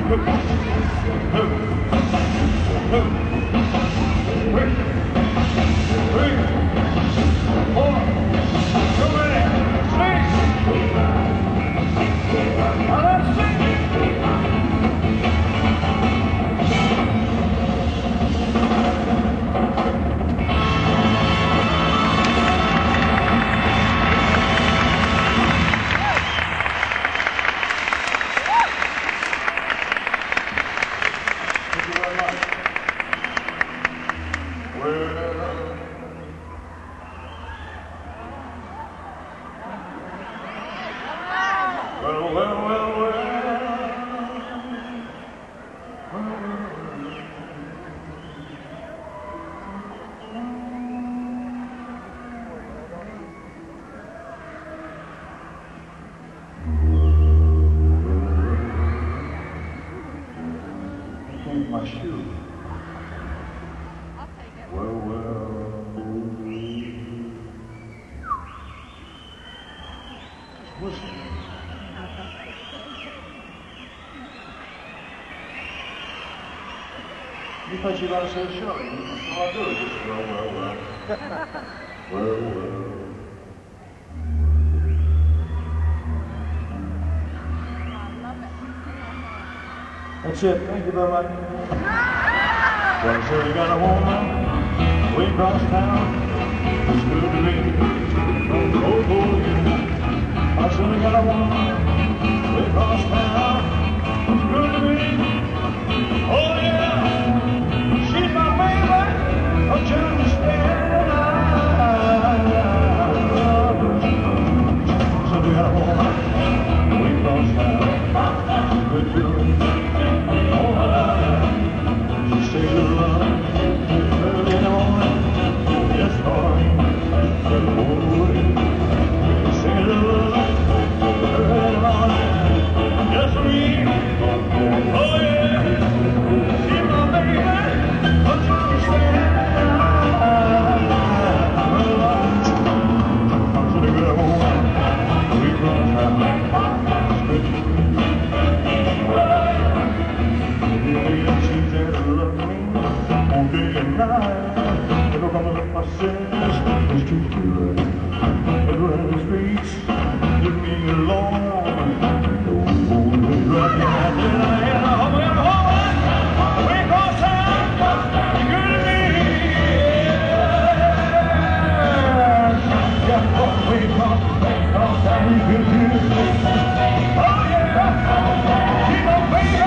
My shoe. Well, just listen. You thought you were going to say show. So I'll do it. Just well. That's it. Thank you very much. Well, sure, you got a woman way across town. It's good to me. Oh, yeah. I sure got a woman way across town. It's good to me. Oh, yeah. She's my baby. Don't you understand? So you got a woman way across town. It's good to me. Say good luck early in the morning, yes, boy. Say good luck early in the morning, yes, me. Oh, yeah. See my baby, don't you understand? So the good woman, we cross our she's there to love me all day and night. Look on the process, it's too good. Everywhere in the streets, leave me alone. Right now, we cross town, you're good to me. Yeah, we cross town, you're good to me. Oh yeah, keep on baby.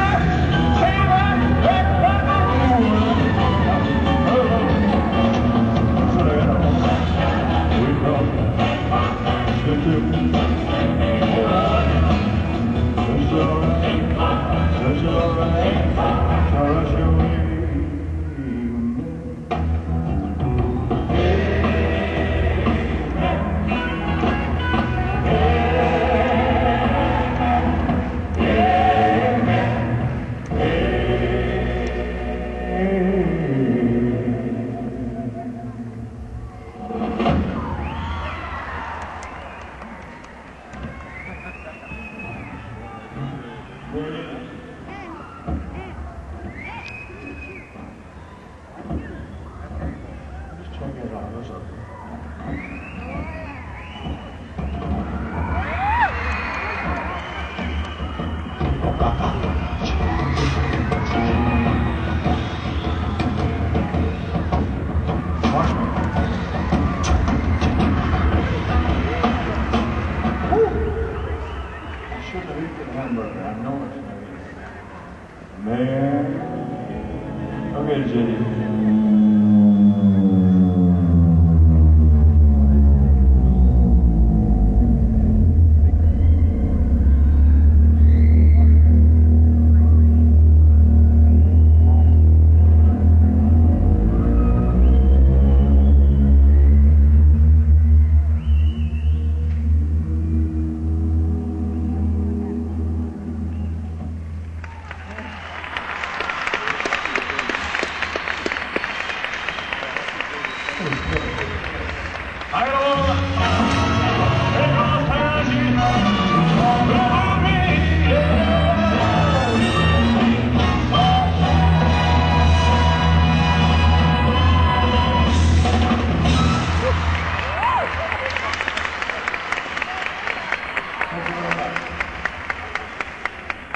Man, okay, Jenny.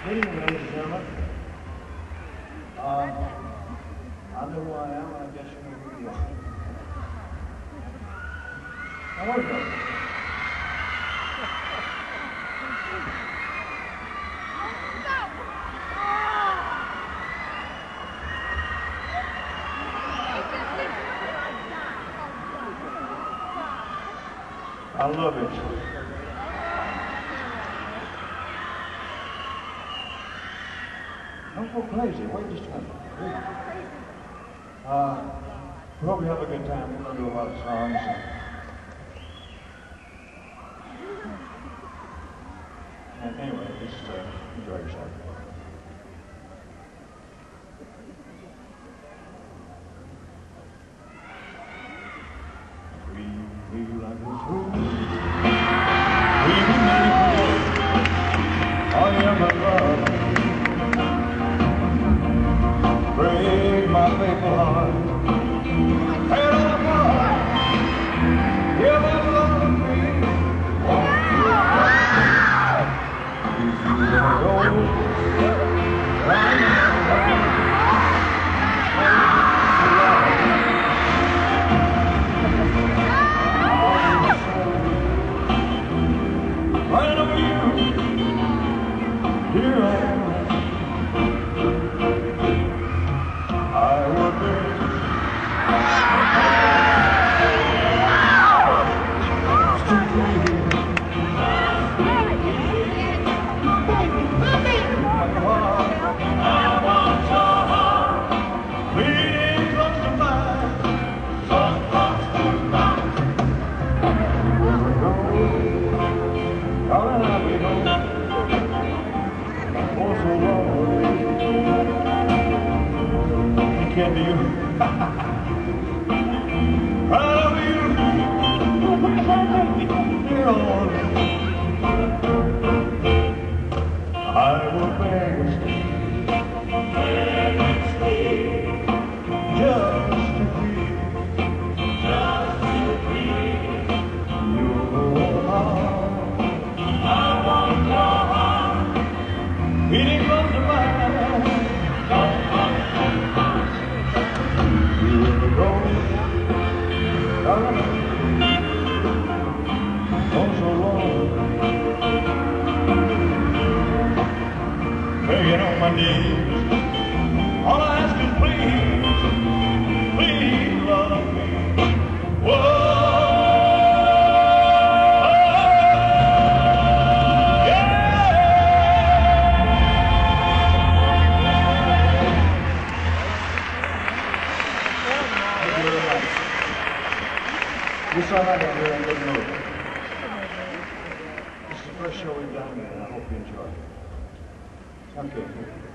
Good evening, ladies and gentlemen. I know who I am, and I guess you know who you are. Now, wait a minute. I love it. Don't go crazy. Wait just a minute. We hope you have a good time. We're going to do a lot of songs. And anyway, just enjoy yourself. We like a fool. We make all your love. Break my faithful heart. Tear it apart. Give up love me. If you wanna go right now, right over you. Here I am. I would be. Can do you? I love you. Dear Lord, I will beg and stay, just to be your heart. I want your heart beating close to mine. Begging on my knees, all I ask is please, please love me. Whoa. This song I got here, I didn't know. This is the first show we've done, and I hope you enjoy it. Okay.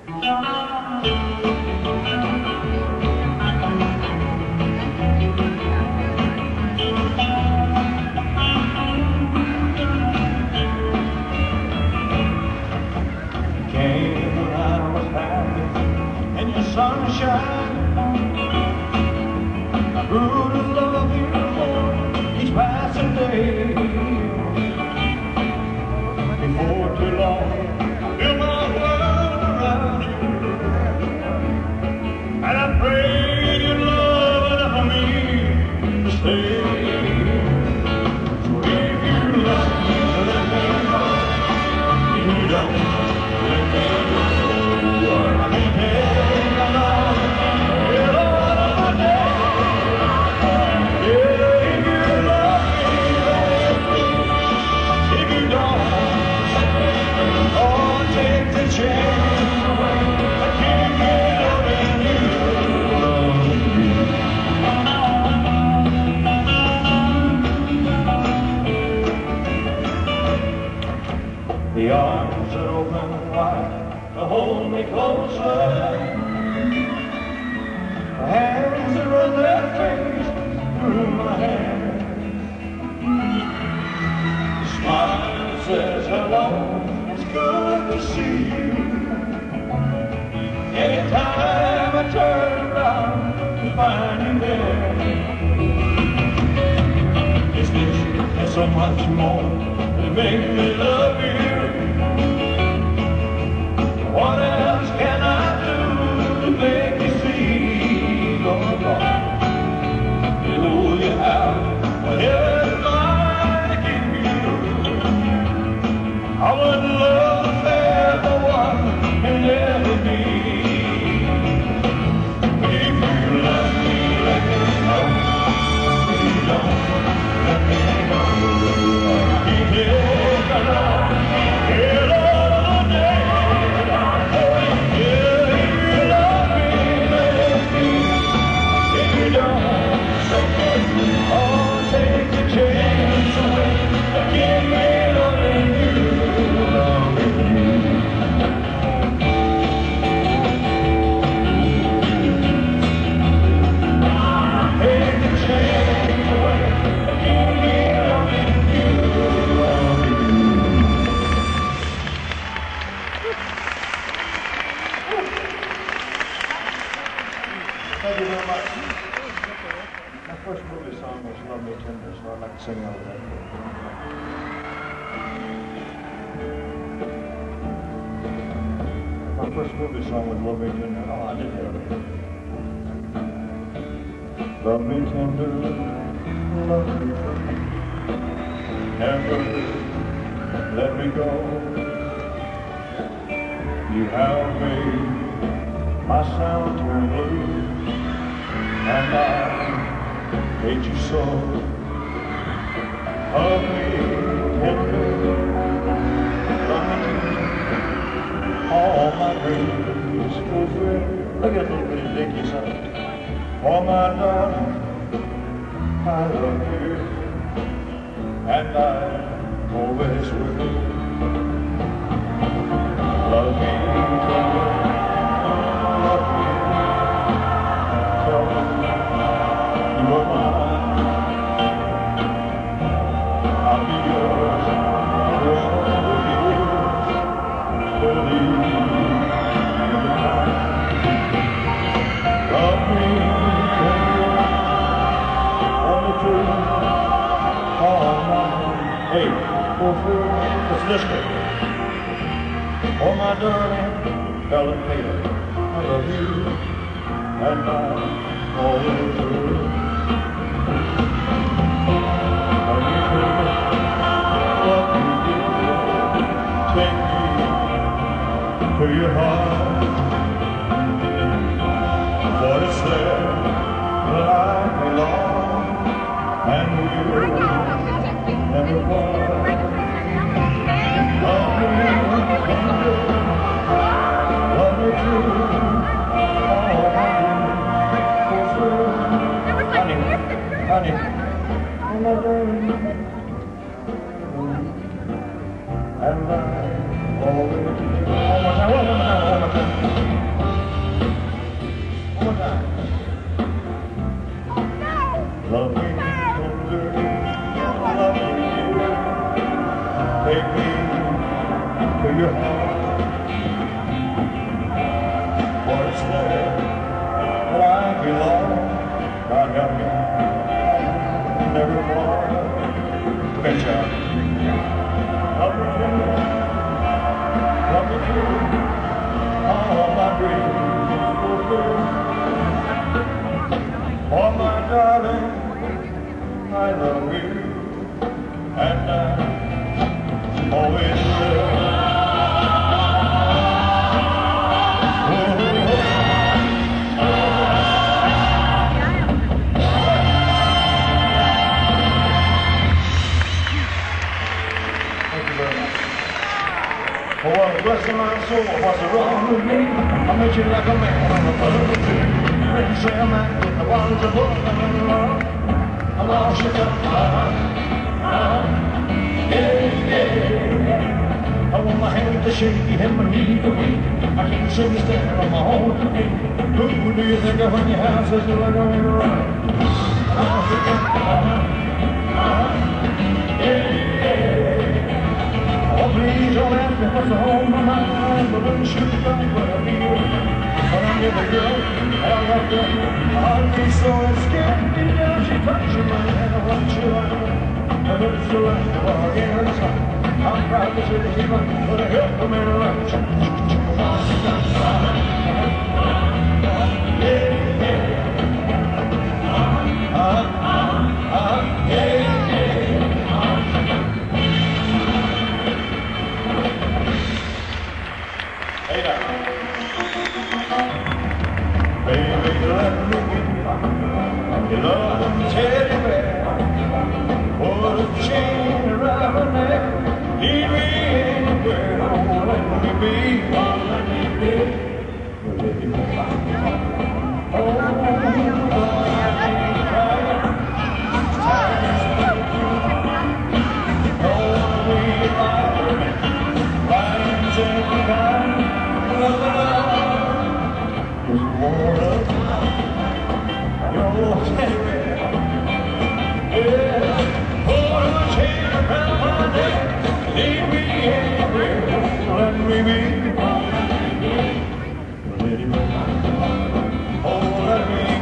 You came when I was happy, and your sunshine. I grew to love you more each passing day. Before too long, build my world around you, and I pray your love enough for me to stay. So if you love me, let me know. If you don't, let me know. I can take my love, get all of my day. Yeah, if you love me, if you don't, oh, take the chance. I can't get over you. The arms are open wide to hold me closer. The hands that run their face through my hair. The smile says hello, it's good to see you. Anytime I turn around to find you there. It's this and so much more that make me love you. Thank you very much. My first movie song was Love Me Tender, so I'd like to sing out of that. My first movie song was Love Me Tender. Oh, I did that. Love me tender, love me true. Never let me go. You have made my sound turn blue, and I hate you so. Love me tender, love me true. All my dreams fulfilled. Look at little bitty Dickie son. Oh my darling, I love you, and I always will. Love me tender, love me, tell me you are mine. I'll be yours forever, till the end of time. Love me tender, love me true. All my hey, fulfill. What's this way? Oh my darling, Helen Taylor, I love you, and I always will. Love you, what you did, take me to your heart, for it's there that I belong, and we'll never part. Love me tender, love me true, all my dreams fulfill. Honey, honey, oh my darling, and I always. One more time. Love me tender, love me dear, take me to your heart, for it's there that I belong. God help me, never more. Good job. Love me tender, love me true, all my dreams fulfill. Oh my darling, I love you, and I always will. Oh, well, bless my soul, what's wrong with me? I met you like a man on a butterfly tree. Didn't say a man, I was a book, I lost you, I want my hand to shake him and lead the way. I can't sing a step on my own. Who do you think of when your house is like a run? Oh, please don't ask me what's on my mind, but when shoot up what I feel. When I'm with a girl, I love her. I'll be so scared. Deep down she touches my hand, I want you like. I look so like the bargain inside. I'm proud to say that she's mine, but I help her man around. Hey now. Baby, let me be your loving teddy bear. Put a chain around her neck. Lead me anywhere. Oh, let me be. Let me be. Oh, let me be.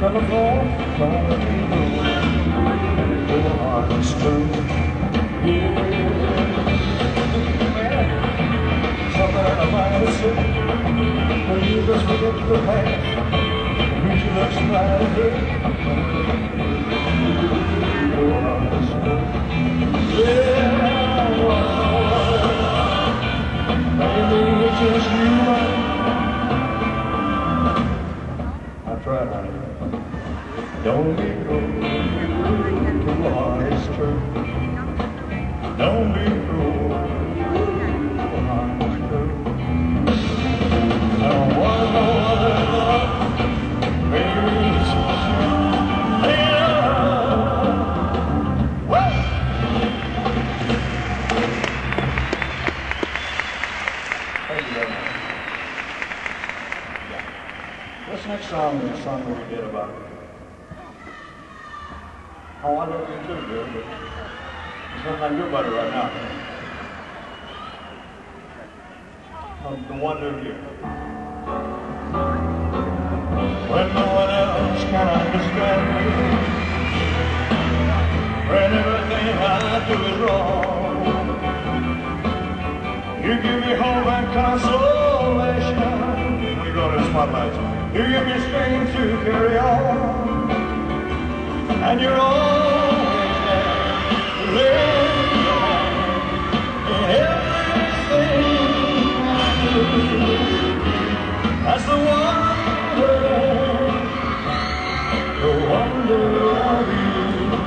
telephone, finally knows your heart is true. Yeah, man, something about to say, but you just forget the past. You should have smiled here. Your heart is true. Yeah, maybe it's just you. I tried, honey. Don't be cruel, your heart is true. Don't be cruel, your heart is true. I don't want no other love, baby, it's just you. Hey, woo! Thank you very much. This next song is a song that we did about how I love you too, girl, but there's nothing I can do about it right now. The wonder of you. When no one else can understand me, when everything I do is wrong, you give me hope and consolation. We go to the spotlights. You give me strength to carry on. And you're always there to lend your hand in everything I do. That's the wonder of you.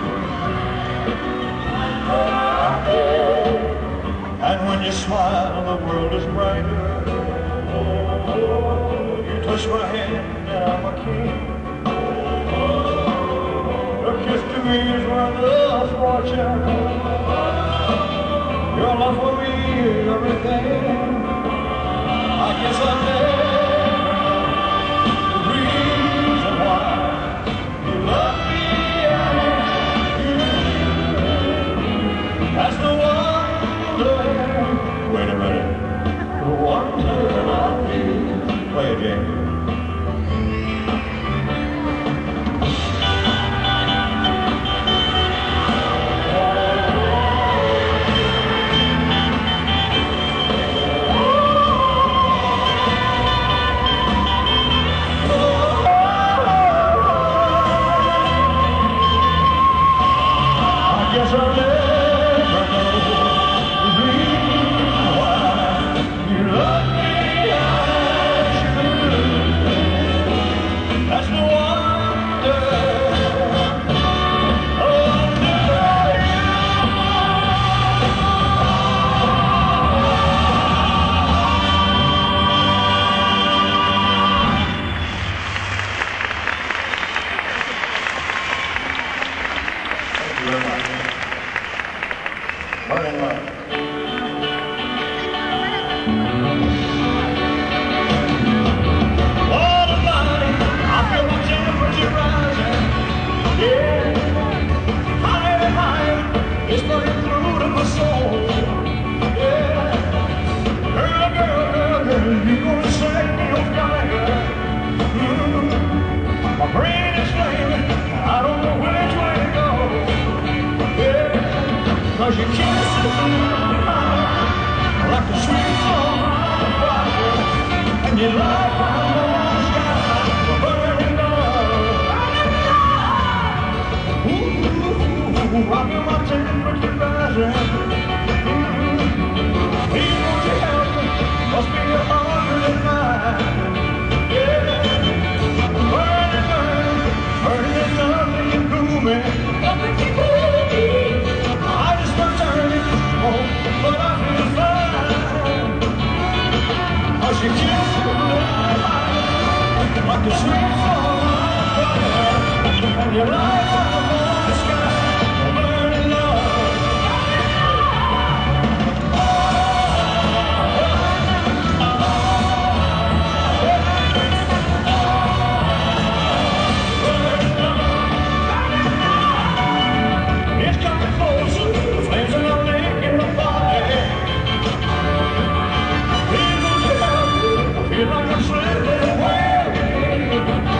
And when you smile, the world is brighter. You touch my hand, and I'm a king. Your kiss to me is worth a fortune. Your love for me is everything. I guess I'll never know the reason why you love me as you do. That's the wonder. Wait a minute. The wonder of you. Play it, James. Burning love. What a body, I feel my temperature rising. Yeah, higher and higher, it's burning through to my soul. Yeah, girl, girl, girl, girl, you gonna set me on fire. My brain is flaming, I don't know which way to go. Yeah, 'cause you kiss like a sweet song of fire, and you light my whole sky, burning love. Ooh, I feel my temperature rising. Please won't you help me? Must be 109. Yeah, burning, burning, burning love, and you cool me. I just want to turn it on, but I feel fine. She kissed me like a sweet song of fire, and you light up the sky, burning love. It's coming closer, the flames are not licking my body. Feel like I'm slipping away.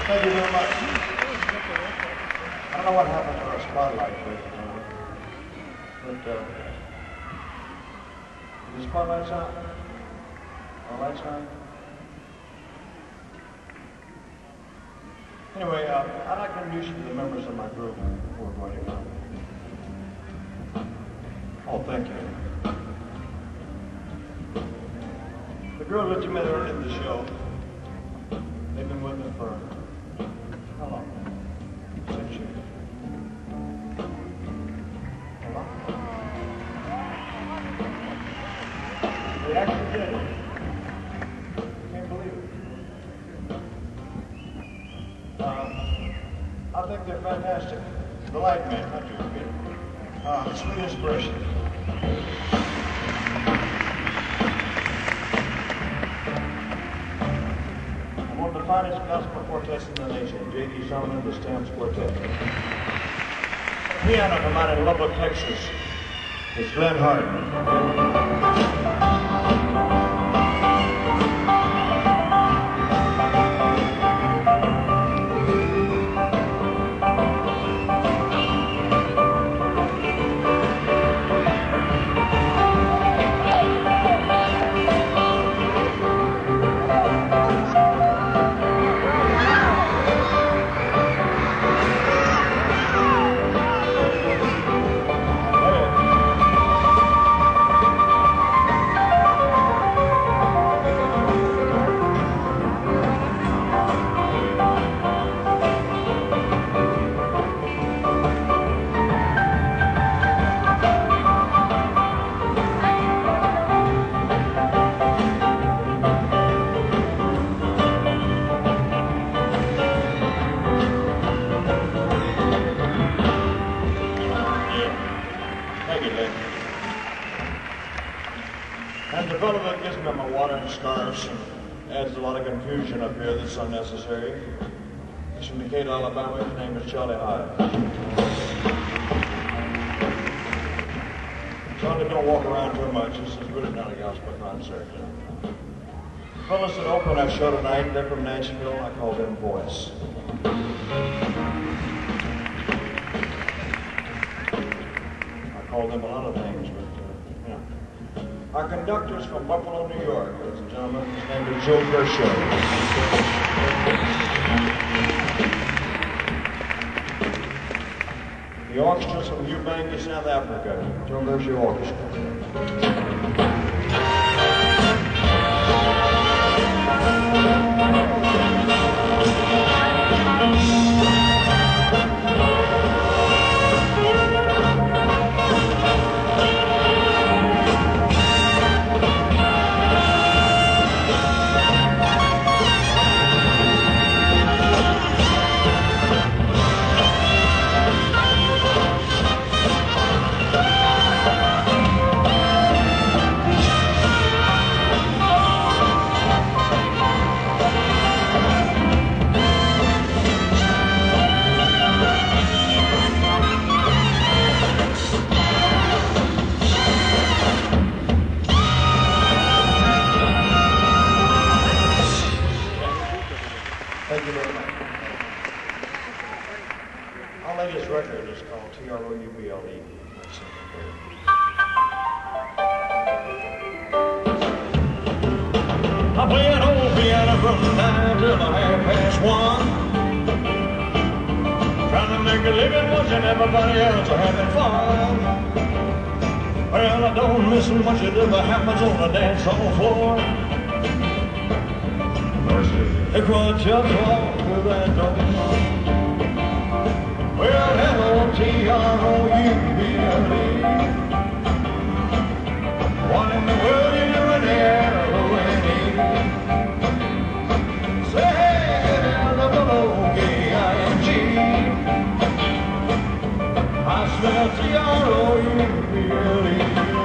Thank you very much. I don't know what happened to our spotlight, but the spotlight's out. Our lights on. Anyway, I'd like to introduce you to the members of my group who are going to come. Oh, thank you. The girl that you met earlier in the show, they've been with me for how long? 6 years. How long? They actually did it. Can't believe it. I think they're fantastic. The light man, not you, sweet inspiration. One of the finest gospel quartets in the nation, J.D. Solomon, the Stamps Quartet. Piano from out in Lubbock, Texas. It's Glenn Hardin. And the fellow that gives me my water and scarves and adds a lot of confusion up here that's unnecessary. He's from Decatur, Alabama. His name is Charlie Hyde. Charlie don't walk around too much. This is really not a gospel concert. The fellows that open our show tonight, they're from Nashville. I call them Voice. I call them a lot of things, but our conductor's from Buffalo, New York, ladies and gentlemen. His name is Joe Gershow. The orchestra's from Ubangi, South Africa. Joe Gershow Orchestra. Thank you very much. Our latest record is called Trouble. I play an old piano from 9 till 1:30. Trying to make a living, watching everybody else having fun. Well, I don't miss much of what happens on the dance hall floor. They cry just walk through that door. Well, L-O-T-R-O-U-B-L-E. What in the world you doing there, L-O-N-E? Say, hey, L-O-O-K-I-N-G. I smell T-R-O-U-B-L-E.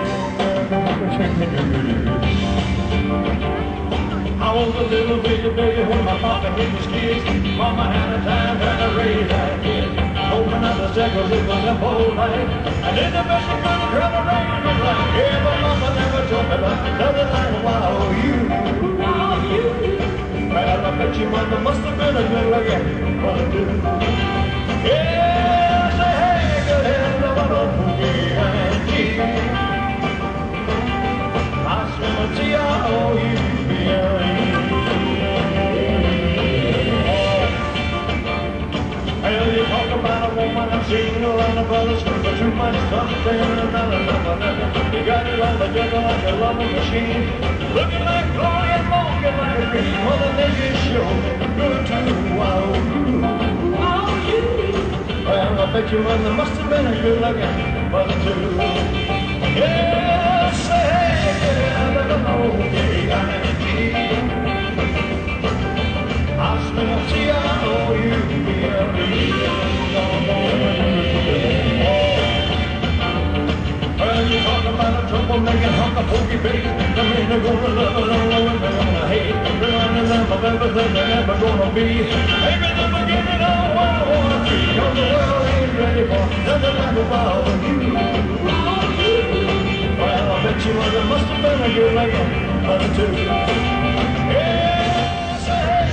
I was a little bitty baby when my papa hit his kids. Mama had a time trying to raise that kid. Open up the shekels, it was a whole night. I did the best I could to try to raise me right. Yeah, but mama never told me about nothing like wow, you. Well, I bet your mother must have been a good looking. woman I've seen around the brothers, but too much something and another number. You got it all together like a loving machine. Looking like glory and walking like a dream. Mother Nature show good to wow. Well, I bet your mother must have been a good looking mother too. Yes, hey, I don't know, I smell Well, you talk about a troublemaking hunk of pokey bait. The men are gonna love it, all the women gonna hate. Running them of everything they're never gonna be. Maybe the beginning of World War III. Cause the world ain't ready for nothing like a wild you. Well, I bet you mother must have been a good looking mother too. Yes,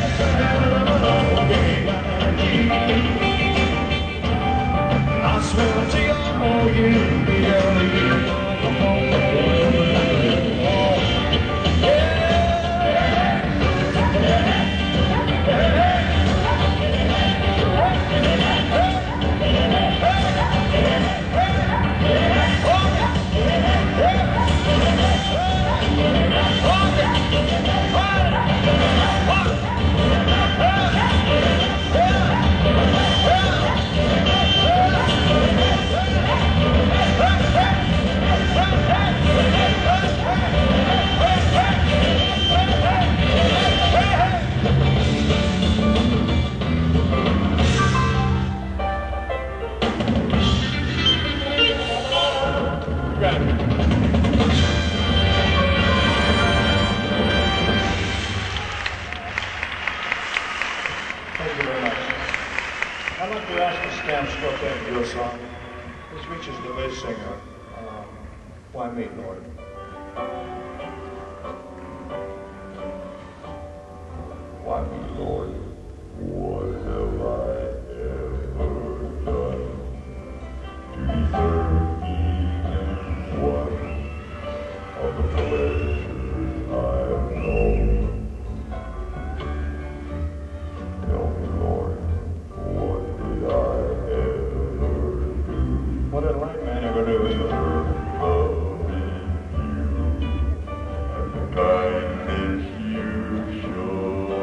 I smell to you, Why me, Lord? Why me, Lord? What have I ever done to deserve even one of the pleasures I've known? Tell me, Lord, what did I ever do? What did a right man ever do? Kindness you show.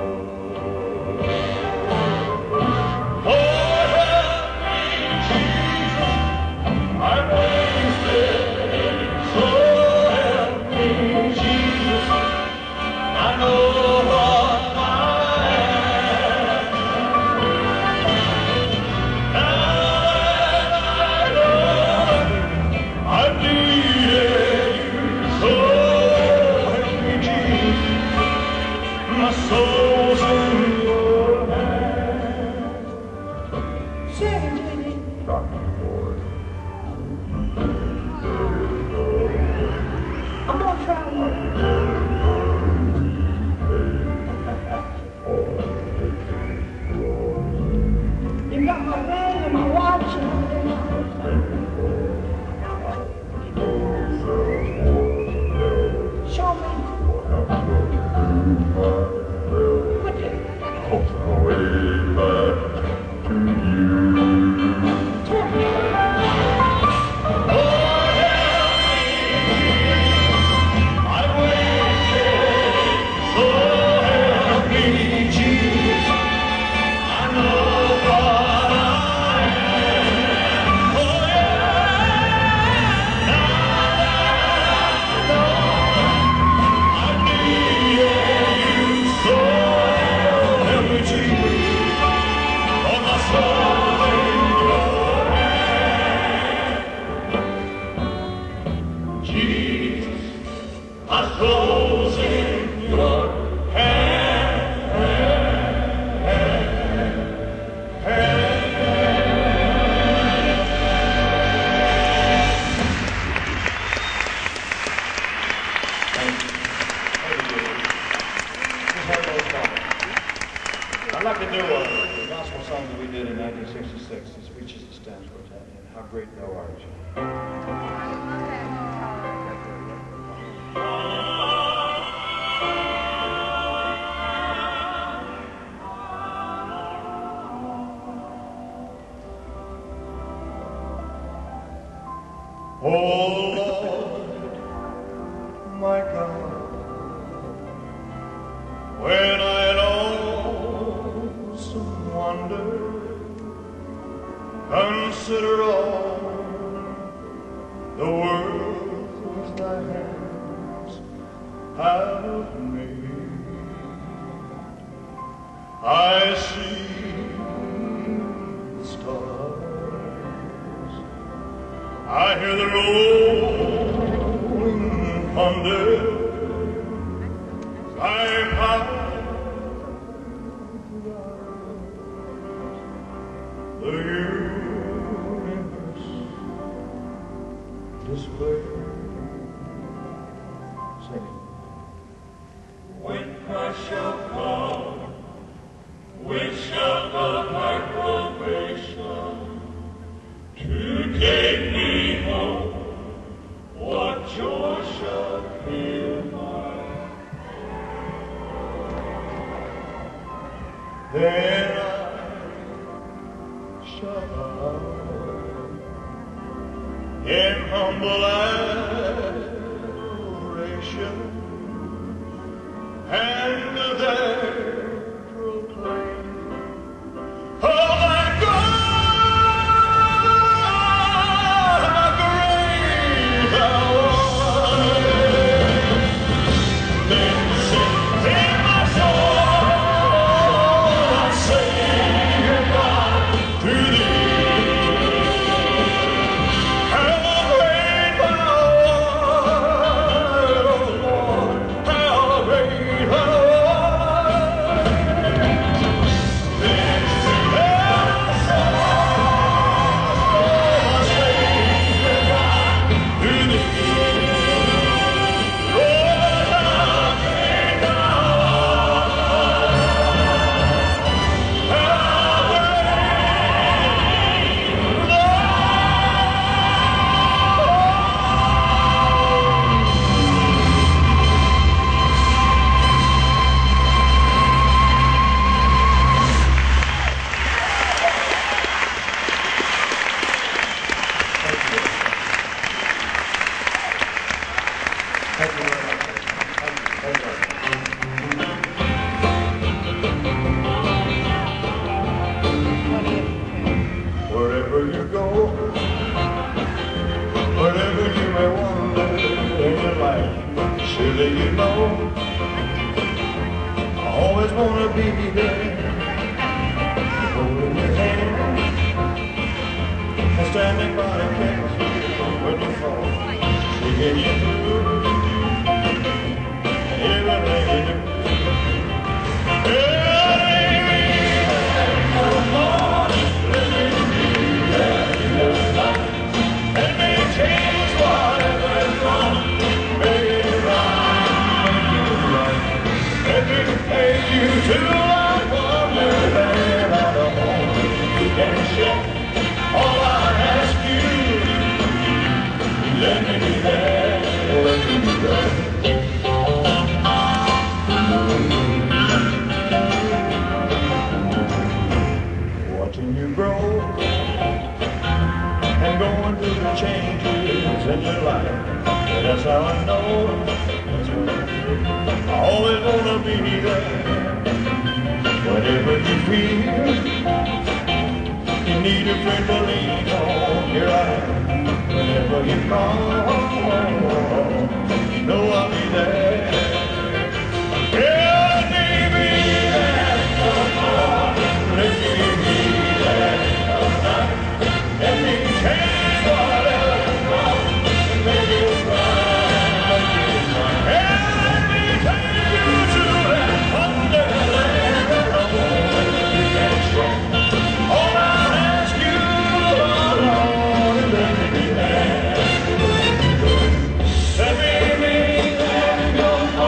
Oh, help me, Jesus, I'm wasted. So help me, Jesus, I know what I am. Now that I know I needed you so. My soul's in your hands. Sing it to me. Rock me, Lord. I'm gonna try one. You got my ring and my watch and show me. Way back to I'd like to do a gospel song that we did in 1966. This reaches the stands for that. How great thou art. Oh Lord, my God, when I lonesome wander, consider all the works thy hands have made. I see the stars, I hear the rolling thunder, thy power, the universe display. Sing it. When Christ shall come, when shall come our probation to take me home? What joy shall fill my heart? Then I shall bow in humble adoration and there proclaim, oh my God, how great thou art. Then sings in my soul, my Savior God, to thee. How great thou art, oh Lord, how great thou art. Then sings in my soul, my Savior God, to thee. Lord, how great thou art, how Thank you very much. Thank you. Wherever you go, wherever you may wander in your life, surely you know I always want to be there, holding your hand and standing by to catch you when you fall, seeing you through everything you do. Let me change whatever's wrong, make it right, let me take you to a wonderland on a home you can share. All I ask you, let me be there, let me be there. Watching you grow and going through the changes in your life, that's how I know. I always want to be there. Whenever you feel you need a friend to lean on, here I am. Whenever you call, you know I'll be there. Yeah, let me be there. Let me be there. Let me change whatever's wrong and make it right, make it right. And let me take you to that wonderland that I want you can share. All I ask you, Lord, is let me be there. Let me be there.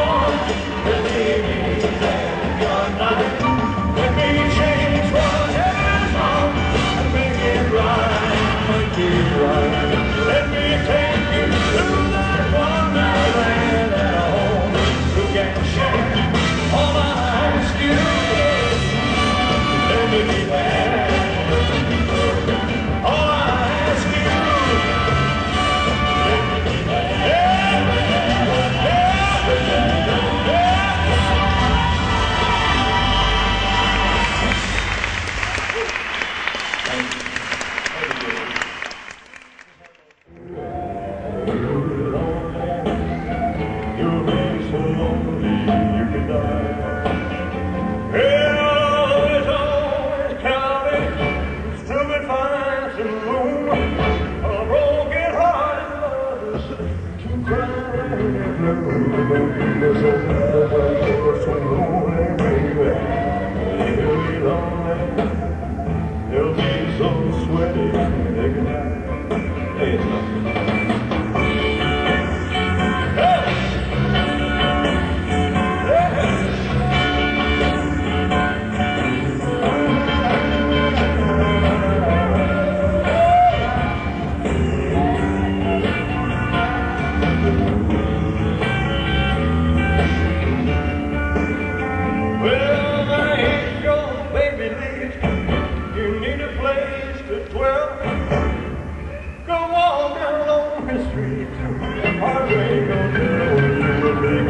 to 12. Go walking along the street. Heart ain't gonna tell you a thing.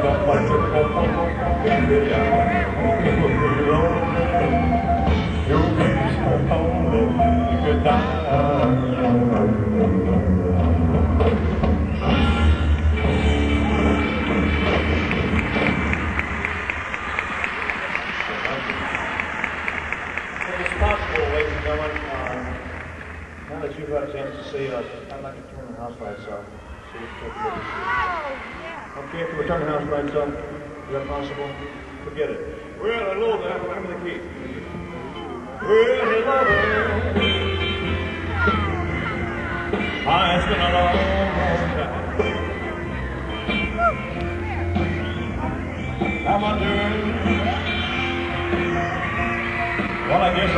You'll be so lonely you could die. Ladies and gentlemen, now that you've had a chance to see us, I'd like to turn the house lights off. Okay, if we turn the house lights off, is that possible? Forget it. Well, hello there, remember the key. Well, hello there. It's been a long, long time. How am I doing? Well, I guess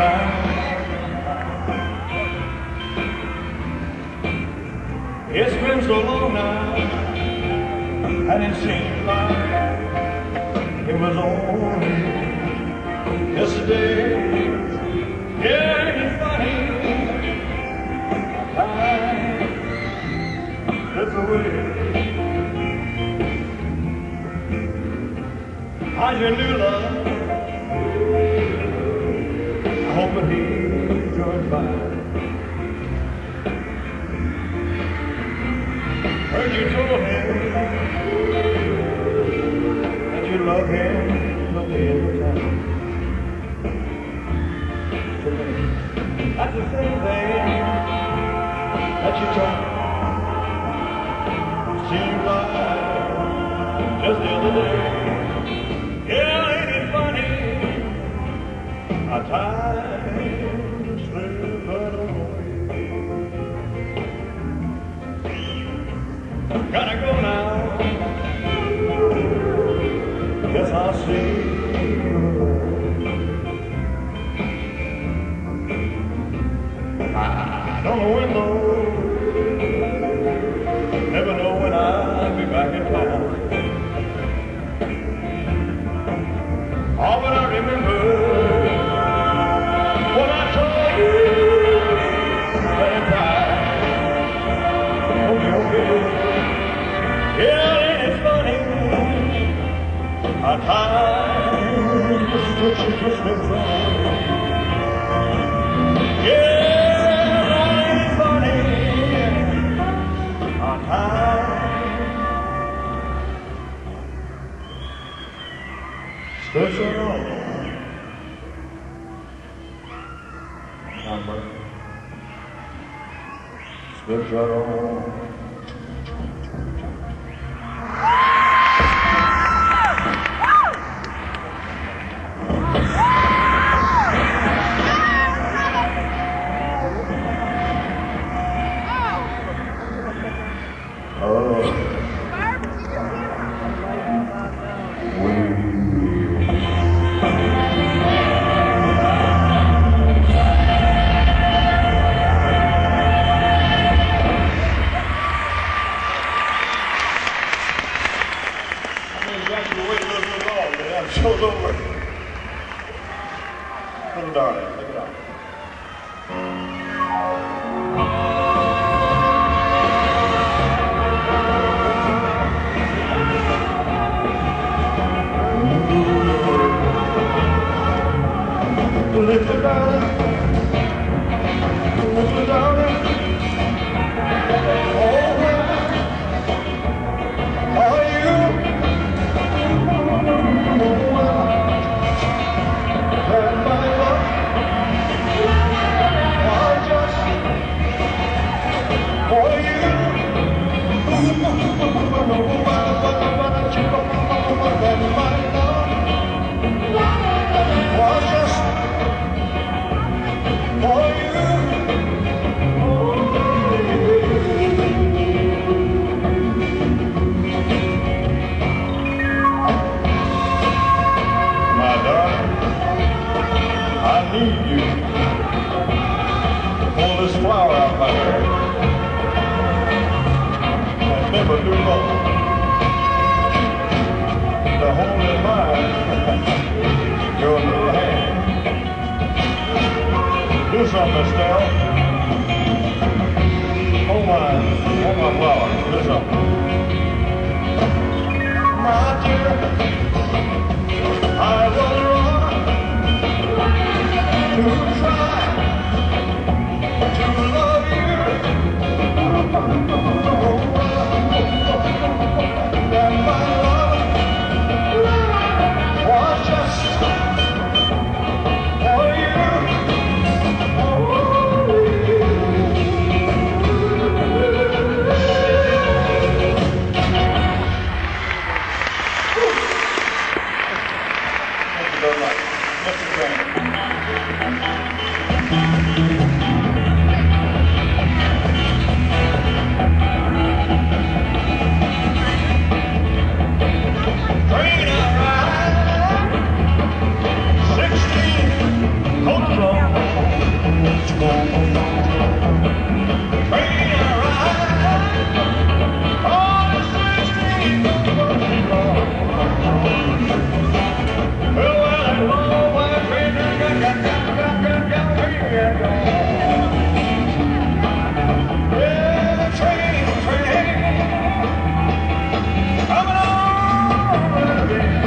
it's been so long now, and it seems like it was only yesterday. Yeah, it's funny, time slips away. How's your new love? I hope that he's doing fine. Heard you told him that you love him till the end of time. That's the same thing that you told me. Seems like just the other day. Yeah, ain't it funny? Our time slipped away. Gotta go now. Guess I'll see you. I don't know when though. Never know when I'll be back in town. Oh, but I remember when I told you that time. Okay. Yeah, it's funny. Our time just slips away. Yeah, it's funny. Our time slips away. Number slips right on. Show's over. Little darling, look it up. Little darling, little darling. Oh, are you? Flower out my hair and never do wrong. The hold in mine, your little hand. Do something, Estelle. Hold my flower. Do something. My dear, I will run to try to love you. That my love was just for you. Thank you very much. Mr. Grant. Train arrived, 16 coach road. Train arrived, on 16 coach road. Well, I know why train yeah, the train coming on again.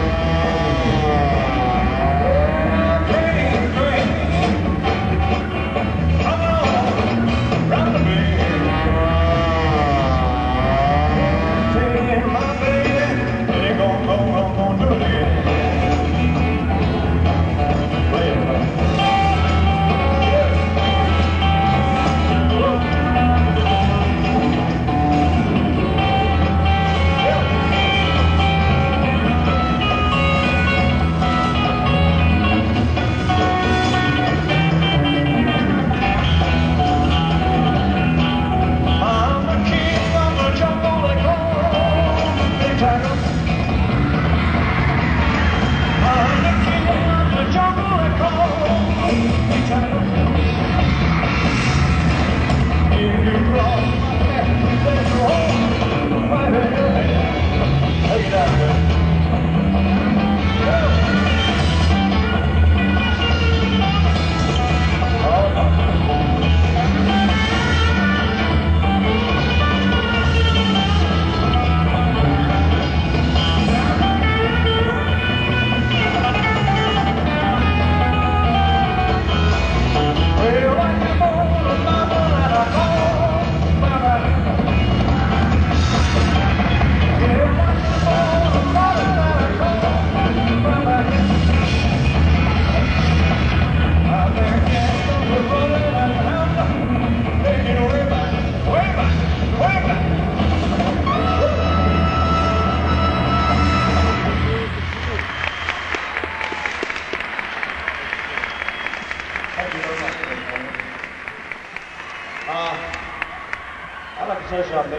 I'd like to say something.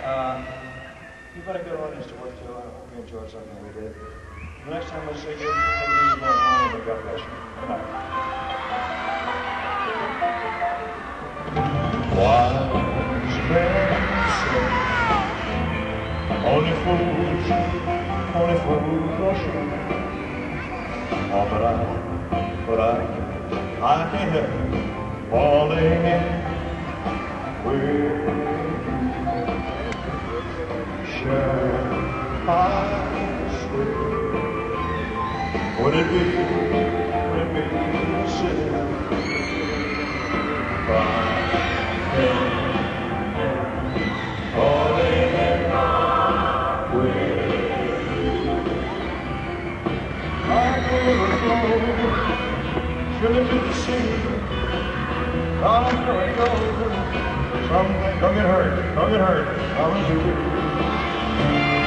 You've got a good audience to work to. I hope you enjoyed something we did. The next time I see you, take it easy going home, and God bless you. Good night. Wise men say, only fools rush in. Oh, but I can't help falling in with share I swear. Would it be sin by falling in with like a river flow, filling to the sea? Don't let it go. Don't get hurt. Don't get hurt. Promise you.